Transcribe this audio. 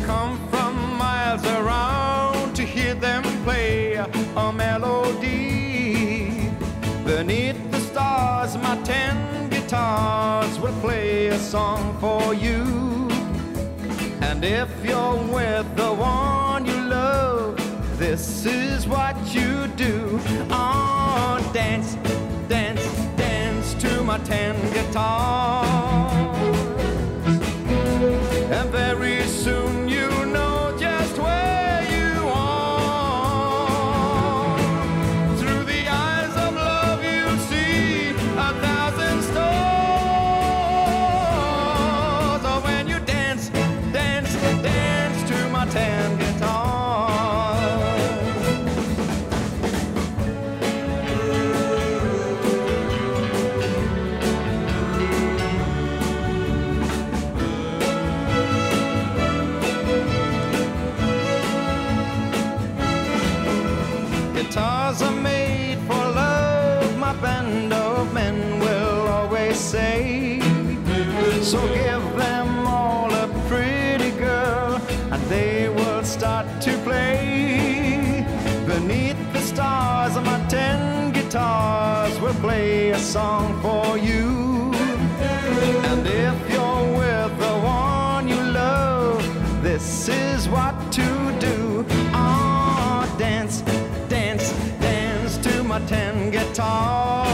come from miles around to hear them play a melody. Beneath the stars, my 10 guitars will play a song for you. And if you're with the one you love, this is what you do. Oh, dance, dance, dance to my 10 guitars. And very soon you know just where you are. Through the eyes of love you'll see 1,000 stars. Oh, when you dance, dance, dance to my 10 guitars. Guitars are made for love, my band of men will always say. So give them all a pretty girl and they will start to play. Beneath the stars, my 10 guitars will play a song for you. And if you're with the one you love, this is what to do. Oh, dance, dance, dance to my 10 guitars.